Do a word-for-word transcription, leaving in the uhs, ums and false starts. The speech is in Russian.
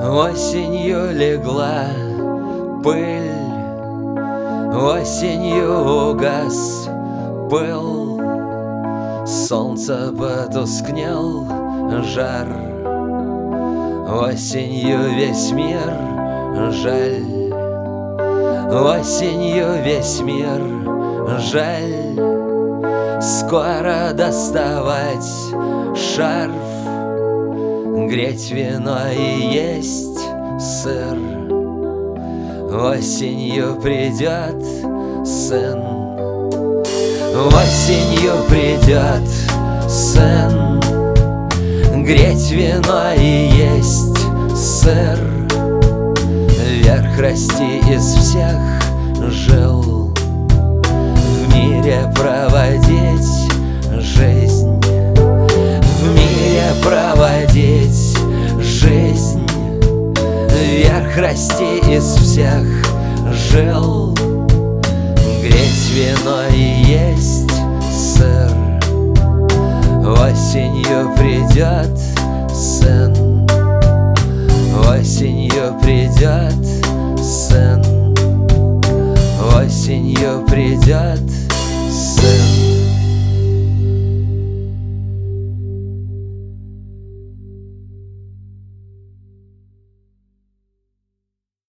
Осенью легла пыль, осенью угас пыл, солнце потускнел жар. Осенью весь мир жаль, осенью весь мир жаль. Скоро доставать шарф, греть вино и есть сыр. Осенью придет сын, осенью придет сын, греть вино и есть сыр. Вверх расти из всех жил, в мире проводить жизнь, в мире проводить жизнь. Вверх расти из всех жил, греть вино и есть сыр. Осенью придет сын, осенью придет сын, осенью придет сын.